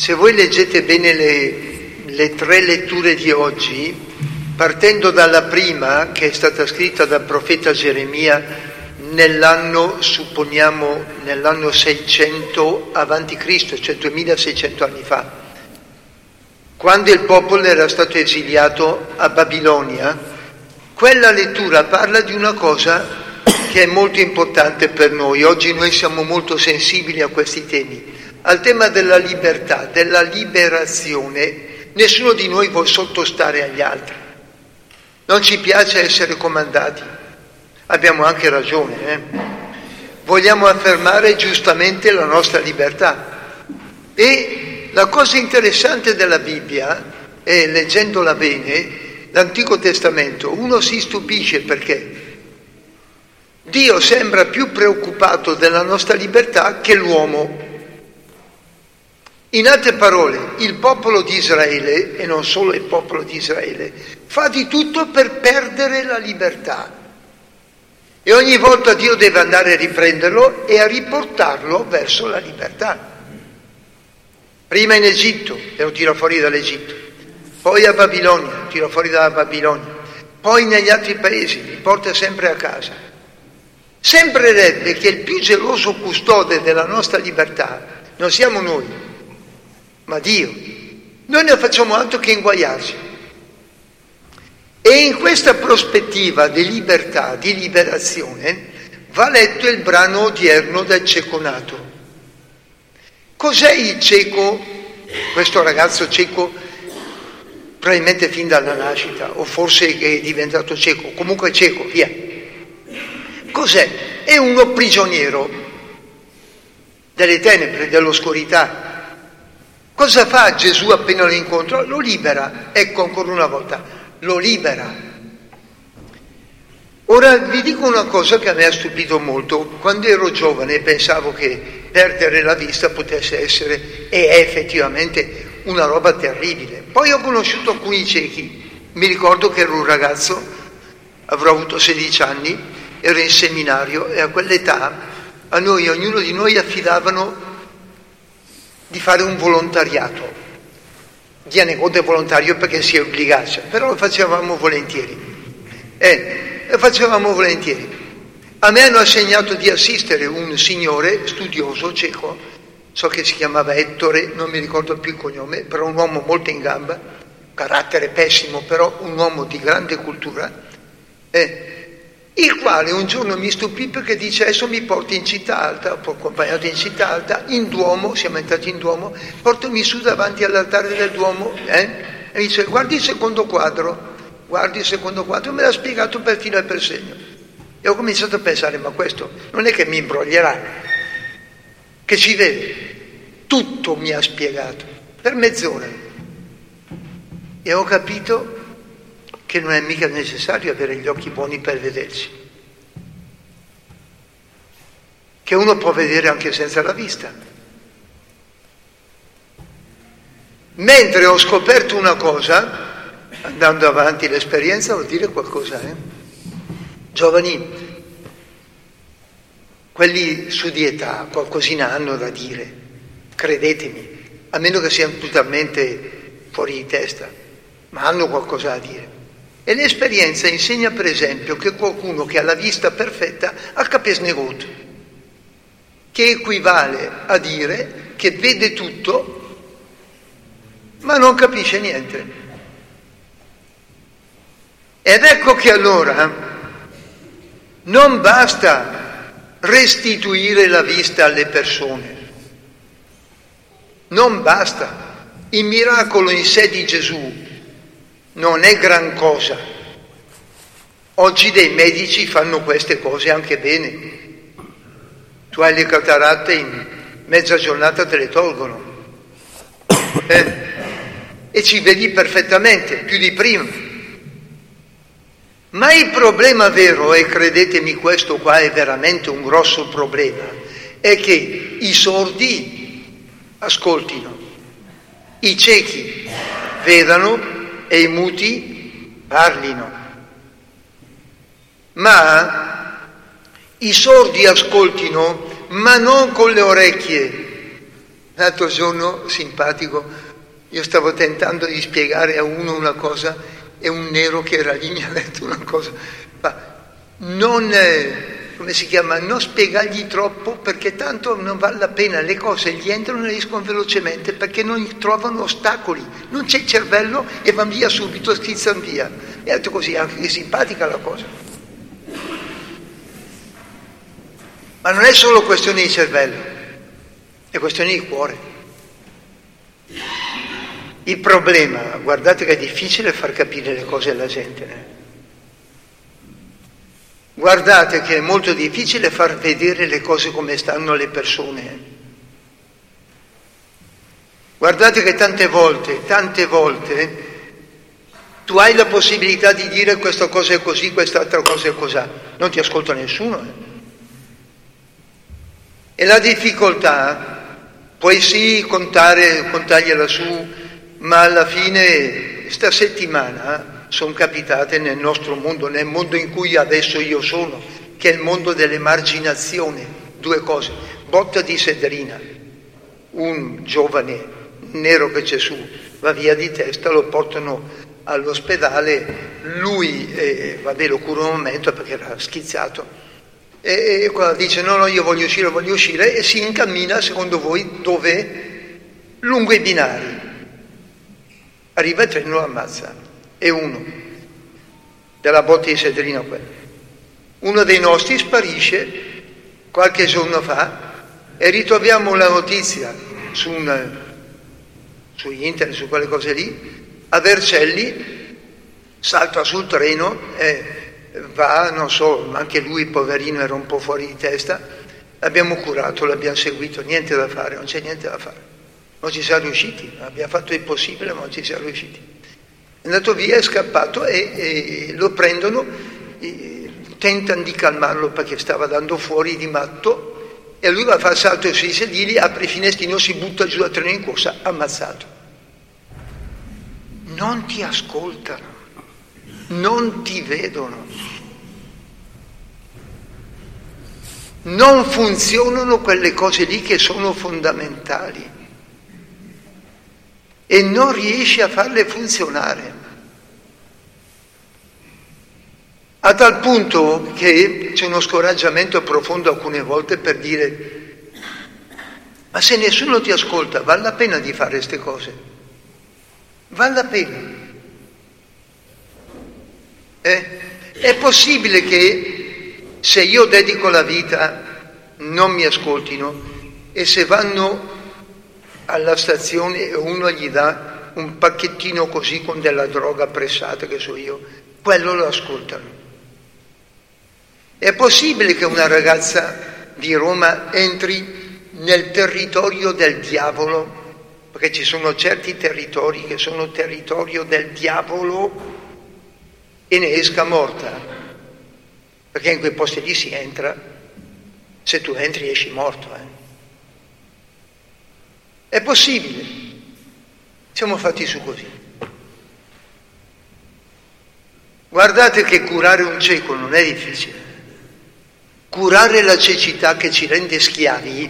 Se voi leggete bene le 3 letture di oggi, partendo dalla prima, che è stata scritta dal profeta Geremia nell'anno 600 avanti Cristo, cioè 2600 anni fa, quando il popolo era stato esiliato a Babilonia, quella lettura parla di una cosa che è molto importante per noi. Oggi noi siamo molto sensibili a questi temi, al tema della libertà, della liberazione. Nessuno di noi vuole sottostare agli altri, non ci piace essere comandati, abbiamo anche ragione, vogliamo affermare giustamente la nostra libertà. E la cosa interessante della Bibbia è, leggendola bene, l'Antico Testamento, uno si stupisce perché Dio sembra più preoccupato della nostra libertà che l'uomo. In altre parole, il popolo di Israele, e non solo il popolo di Israele, fa di tutto per perdere la libertà. E ogni volta Dio deve andare a riprenderlo e a riportarlo verso la libertà. Prima in Egitto, e lo tira fuori dall'Egitto, poi a Babilonia, lo tira fuori dalla Babilonia, poi negli altri paesi, li porta sempre a casa. Sembrerebbe che il più geloso custode della nostra libertà non siamo noi, ma Dio. Noi non facciamo altro che inguaiarci. E in questa prospettiva di libertà, di liberazione, va letto il brano odierno del cieconato. Cos'è il cieco, questo ragazzo cieco, probabilmente fin dalla nascita, o forse che è diventato cieco, comunque cieco, via. Cos'è? È uno prigioniero delle tenebre, dell'oscurità. Cosa fa Gesù appena lo incontra? Lo libera. Ecco, ancora una volta, lo libera. Ora vi dico una cosa che a me ha stupito molto. Quando ero giovane pensavo che perdere la vista potesse essere, e è effettivamente, una roba terribile. Poi ho conosciuto alcuni ciechi. Mi ricordo che ero un ragazzo, avrò avuto 16 anni, ero in seminario e a quell'età a noi, ognuno di noi, affidavano di fare un volontariato. Viene conto volontario perché si è obbligati, però lo facevamo volentieri. Lo facevamo volentieri. A me hanno assegnato di assistere un signore studioso cieco, so che si chiamava Ettore, non mi ricordo più il cognome, però un uomo molto in gamba, carattere pessimo, però un uomo di grande cultura, il quale un giorno mi stupì perché dice: adesso mi porti in città alta, ho accompagnato in città alta, in Duomo, siamo entrati in Duomo, portami su davanti all'altare del Duomo, e mi dice: guardi il secondo quadro, me l'ha spiegato per filo e per segno. E ho cominciato a pensare: ma questo non è che mi imbroglierà, che ci vede? Tutto mi ha spiegato, per mezz'ora. E ho capito che non è mica necessario avere gli occhi buoni per vederci, che uno può vedere anche senza la vista. Mentre ho scoperto una cosa, andando avanti l'esperienza vuol dire qualcosa, Giovani, quelli su di età qualcosina hanno da dire, credetemi, a meno che siano totalmente fuori di testa, ma hanno qualcosa da dire. E l'esperienza insegna, per esempio, che qualcuno che ha la vista perfetta ha capesnegut, che equivale a dire che vede tutto ma non capisce niente. Ed ecco che allora non basta restituire la vista alle persone, non basta. Il miracolo in sé di Gesù non è gran cosa. Oggi dei medici fanno queste cose anche bene. Tu hai le cataratte, in mezza giornata te le tolgono. E ci vedi perfettamente, più di prima. Ma il problema vero, e credetemi questo qua è veramente un grosso problema, è che i sordi ascoltino, i ciechi vedano e i muti parlino. Ma i sordi ascoltino, ma non con le orecchie, L'altro giorno, simpatico, io stavo tentando di spiegare a uno una cosa e un nero che era lì mi ha detto una cosa, ma non, come si chiama, non spiegargli troppo perché tanto non vale la pena, le cose gli entrano e escono velocemente perché non trovano ostacoli, non c'è il cervello e vanno via subito, schizzano via. E ha detto così, anche che simpatica la cosa. Ma non è solo questione di cervello, è questione di cuore. Il problema, guardate che è difficile far capire le cose alla gente, Guardate che è molto difficile far vedere le cose come stanno alle persone. Guardate che tante volte, tu hai la possibilità di dire questa cosa è così, quest'altra cosa è così. Non ti ascolta nessuno. E la difficoltà, puoi sì contargliela su, ma alla fine, sta settimana, sono capitate nel nostro mondo, nel mondo in cui adesso io sono, che è il mondo dell'emarginazione. Due cose, botta di sederina, un giovane nero che c'è su va via di testa, lo portano all'ospedale, lui lo cura un momento perché era schizzato e qua dice no io voglio uscire e si incammina, secondo voi dove? Lungo i binari, arriva il treno, lo ammazza. E uno della botta di sederina, uno dei nostri sparisce qualche giorno fa e ritroviamo la notizia su internet, su quelle cose lì, a Vercelli salta sul treno e va, non so, anche lui poverino era un po' fuori di testa, l'abbiamo curato, l'abbiamo seguito, niente da fare, non c'è niente da fare, non ci siamo riusciti, abbiamo fatto il possibile ma non ci siamo riusciti. È andato via, è scappato e lo prendono, tentano di calmarlo perché stava dando fuori di matto e lui va a fare salto sui sedili, apre il finestrino, si butta giù dal treno in corsa, ammazzato. Non ti ascoltano, non ti vedono, non funzionano quelle cose lì che sono fondamentali. E non riesci a farle funzionare, a tal punto che c'è uno scoraggiamento profondo alcune volte per dire ma se nessuno ti ascolta vale la pena di fare queste cose, vale la pena. È possibile che se io dedico la vita non mi ascoltino e se vanno alla stazione e uno gli dà un pacchettino così con della droga pressata, che so io, quello lo ascoltano. È possibile che una ragazza di Roma entri nel territorio del diavolo, perché ci sono certi territori che sono territorio del diavolo, e ne esca morta, perché in quei posti lì si entra, se tu entri esci morto, È possibile, siamo fatti su così. Guardate che curare un cieco non è difficile. Curare la cecità che ci rende schiavi,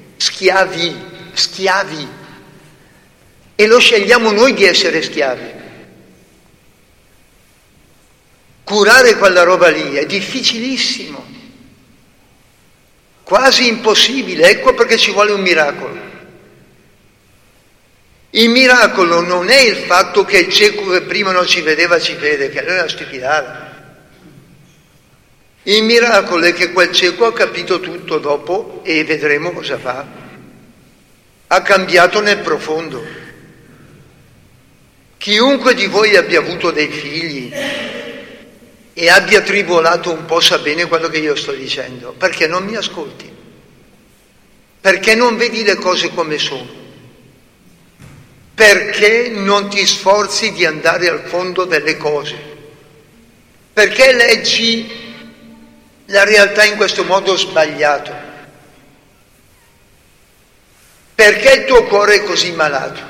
e lo scegliamo noi di essere schiavi. Curare quella roba lì è difficilissimo, quasi impossibile, ecco perché ci vuole un miracolo. Il miracolo non è il fatto che il cieco che prima non ci vedeva ci vede, che allora è una stupidata. Il miracolo è che quel cieco ha capito tutto dopo e vedremo cosa fa. Ha cambiato nel profondo. Chiunque di voi abbia avuto dei figli e abbia tribolato un po' sa bene quello che io sto dicendo. Perché non mi ascolti? Perché non vedi le cose come sono? Perché non ti sforzi di andare al fondo delle cose? Perché leggi la realtà in questo modo sbagliato? Perché il tuo cuore è così malato?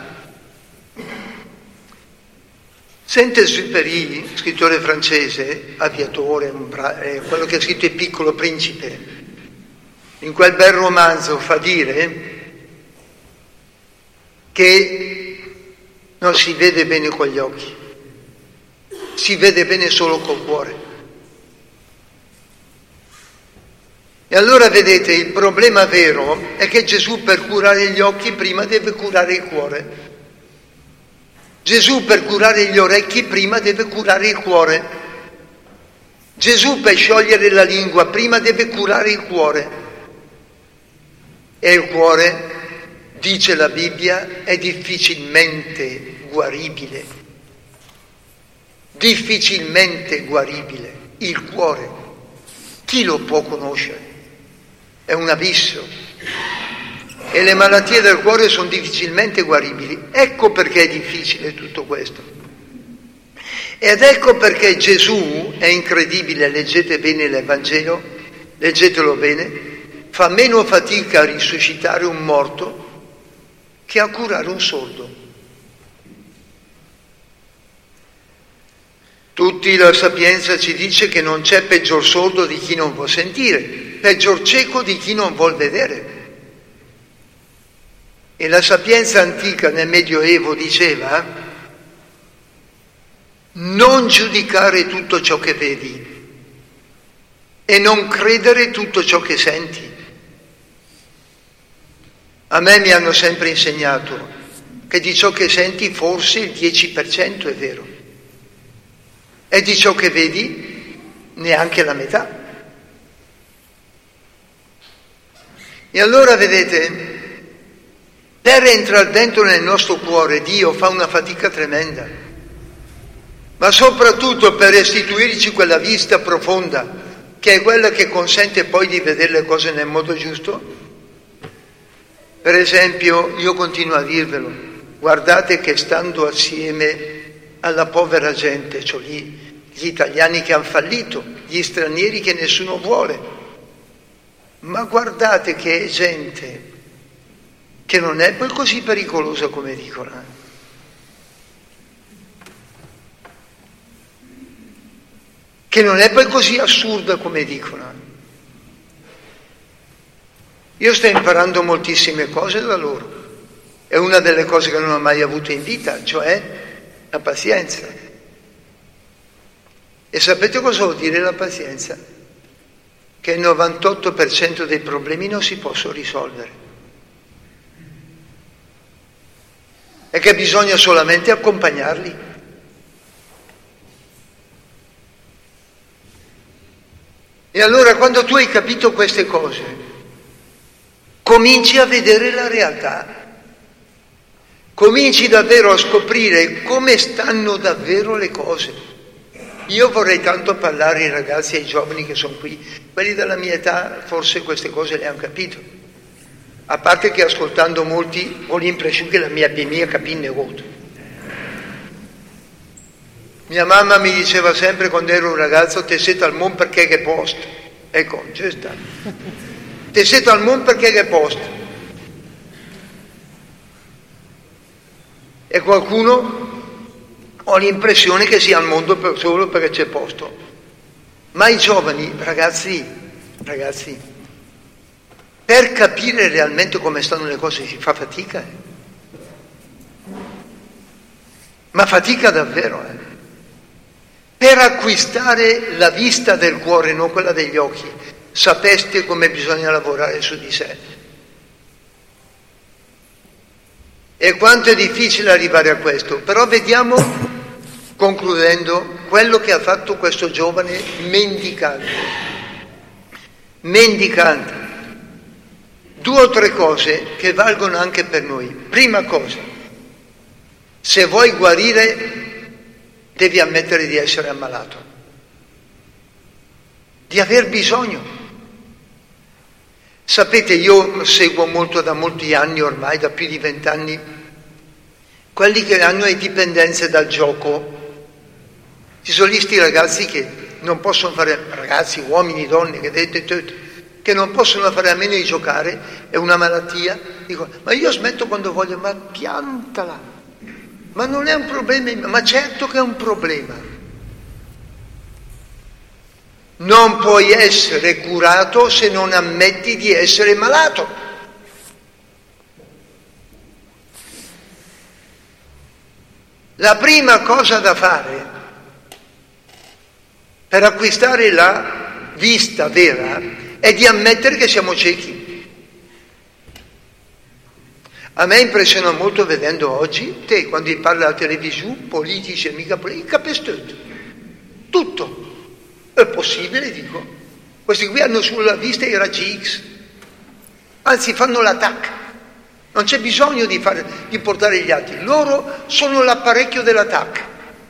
Saint-Exupéry, scrittore francese, aviatore, quello che ha scritto Il Piccolo Principe, in quel bel romanzo fa dire che non si vede bene con gli occhi, si vede bene solo col cuore. E allora vedete, il problema vero è che Gesù per curare gli occhi prima deve curare il cuore. Gesù per curare gli orecchi prima deve curare il cuore. Gesù per sciogliere la lingua prima deve curare il cuore. E il cuore, dice la Bibbia, è difficilmente guaribile. Difficilmente guaribile. Il cuore. Chi lo può conoscere? È un abisso. E le malattie del cuore sono difficilmente guaribili. Ecco perché è difficile tutto questo. Ed ecco perché Gesù, è incredibile, leggete bene l'Evangelo, leggetelo bene, fa meno fatica a risuscitare un morto che a curare un sordo. Tutti la sapienza ci dice che non c'è peggior sordo di chi non vuol sentire, peggior cieco di chi non vuol vedere. E la sapienza antica nel Medioevo diceva: non giudicare tutto ciò che vedi e non credere tutto ciò che senti. A me mi hanno sempre insegnato che di ciò che senti forse il 10% è vero e di ciò che vedi neanche la metà. E allora vedete, per entrare dentro nel nostro cuore Dio fa una fatica tremenda, ma soprattutto per restituirci quella vista profonda, che è quella che consente poi di vedere le cose nel modo giusto. Per esempio, io continuo a dirvelo, guardate che stando assieme alla povera gente, cioè gli italiani che hanno fallito, gli stranieri che nessuno vuole, ma guardate che è gente che non è poi così pericolosa come dicono. Che non è poi così assurda come dicono. Io sto imparando moltissime cose da loro. È una delle cose che non ho mai avuto in vita, cioè la pazienza. E sapete cosa vuol dire la pazienza? Che il 98% dei problemi non si possono risolvere. E che bisogna solamente accompagnarli. E allora quando tu hai capito queste cose, cominci a vedere la realtà, cominci davvero a scoprire come stanno davvero le cose. Io vorrei tanto parlare ai ragazzi e ai giovani che sono qui, quelli della mia età forse queste cose le hanno capito. A parte che ascoltando molti ho l'impressione che la mia bimia capinne molto. Mia mamma mi diceva sempre quando ero un ragazzo: te siete al mondo perché che posto. Ecco, c'è sta. Te siete al mondo perché che posto. E qualcuno ho l'impressione che sia al mondo solo perché c'è posto. Ma i giovani, ragazzi, per capire realmente come stanno le cose si fa fatica. Ma fatica davvero. Per acquistare la vista del cuore, non quella degli occhi, sapeste come bisogna lavorare su di sé. E quanto è difficile arrivare a questo. Però vediamo, concludendo, quello che ha fatto questo giovane mendicante. Mendicante. 2 o 3 cose che valgono anche per noi. Prima cosa, se vuoi guarire devi ammettere di essere ammalato, di aver bisogno. Sapete, io seguo molto da molti anni ormai, da più di 20 anni, quelli che hanno le dipendenze dal gioco. Ci sono sti ragazzi che non possono fare, ragazzi, uomini, donne, che non possono fare a meno di giocare, è una malattia. Dico, ma io smetto quando voglio, ma piantala. Ma non è un problema, ma certo che è un problema. Non puoi essere curato se non ammetti di essere malato. La prima cosa da fare per acquistare la vista vera è di ammettere che siamo ciechi. A me impressiona molto vedendo oggi, te quando parli alla televisione, politici e mica politici, capisci tutto. È possibile, dico. Questi qui hanno sulla vista i raggi X, anzi fanno l'attacco. Non c'è bisogno di portare gli altri, loro sono l'apparecchio dell'attacco.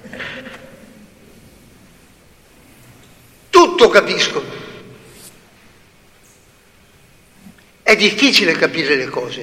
Tutto capiscono. È difficile capire le cose.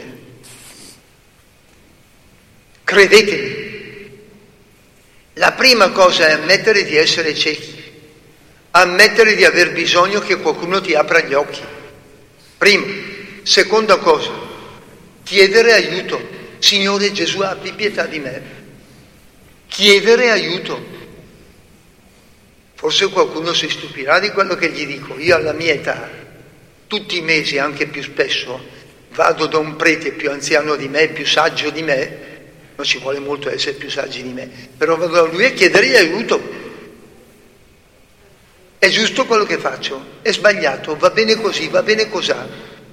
Credetemi. La prima cosa è ammettere di essere ciechi, ammettere di aver bisogno che qualcuno ti apra gli occhi. Primo. Seconda cosa, chiedere aiuto. Signore Gesù, abbi pietà di me. Chiedere aiuto. Forse qualcuno si stupirà di quello che gli dico. Io alla mia età, tutti i mesi, anche più spesso, vado da un prete più anziano di me, più saggio di me, non ci vuole molto essere più saggi di me, però vado da lui a chiedergli aiuto. È giusto quello che faccio? È sbagliato? Va bene così? Va bene cos'ha?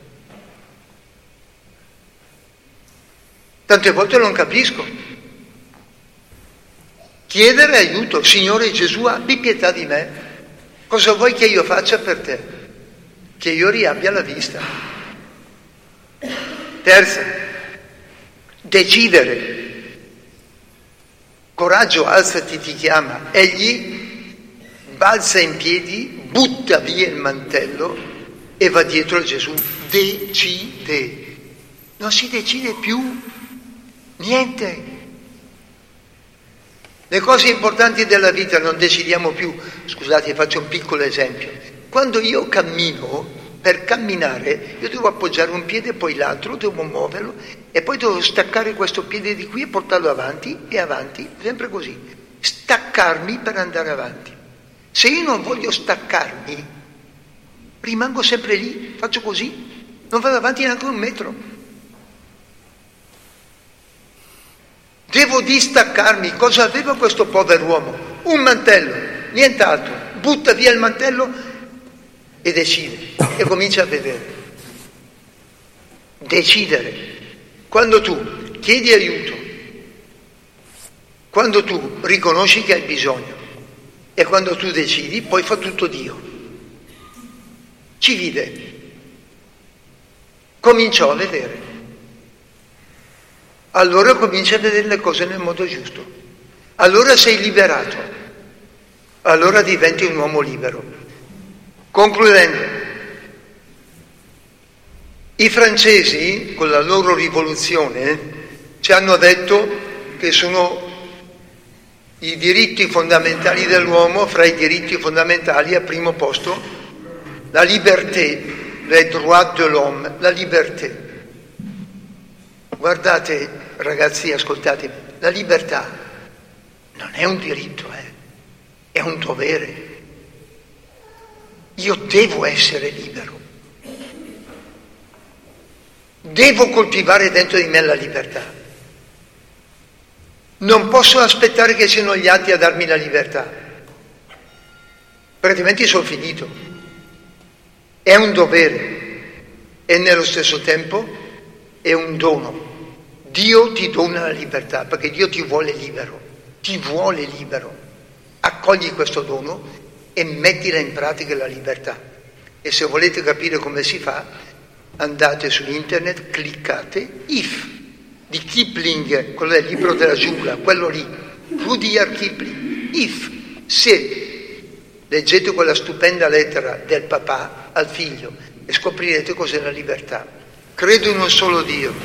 Tante volte non capisco. Chiedere aiuto. Signore Gesù, abbi pietà di me. Cosa vuoi che io faccia per te? Che io riabbia la vista. Terza, decidere. Coraggio, alzati, ti chiama. Egli balza in piedi, butta via il mantello e va dietro a Gesù. Decide. Non si decide più niente. Le cose importanti della vita non decidiamo più. Scusate, faccio un piccolo esempio. Quando io cammino, per camminare, io devo appoggiare un piede e poi l'altro, devo muoverlo e poi devo staccare questo piede di qui e portarlo avanti, sempre così. Staccarmi per andare avanti. Se io non voglio staccarmi, rimango sempre lì, faccio così, non vado avanti neanche un metro. Devo distaccarmi. Cosa aveva questo povero uomo? Un mantello, nient'altro. Butta via il mantello e decide. E comincia a vedere. Decidere. Quando tu chiedi aiuto, quando tu riconosci che hai bisogno e quando tu decidi, poi fa tutto Dio. Ci vide. Cominciò a vedere. Allora cominci a vedere le cose nel modo giusto. Allora sei liberato. Allora diventi un uomo libero. Concludendo, i francesi, con la loro rivoluzione, ci hanno detto che sono i diritti fondamentali dell'uomo, fra i diritti fondamentali al primo posto la liberté, les droits de l'homme, la liberté. Guardate, ragazzi, ascoltatemi, la libertà non è un diritto, è un dovere. Io devo essere libero. Devo coltivare dentro di me la libertà. Non posso aspettare che siano gli altri a darmi la libertà, altrimenti sono finito. È un dovere e nello stesso tempo è un dono. Dio ti dona la libertà perché Dio ti vuole libero, accogli questo dono e mettila in pratica la libertà. E se volete capire come si fa, andate su internet, cliccate If di Kipling, quello del libro della giungla, quello lì, Rudyard Kipling, If, se leggete quella stupenda lettera del papà al figlio e scoprirete cos'è la libertà. Credo in un solo Dio.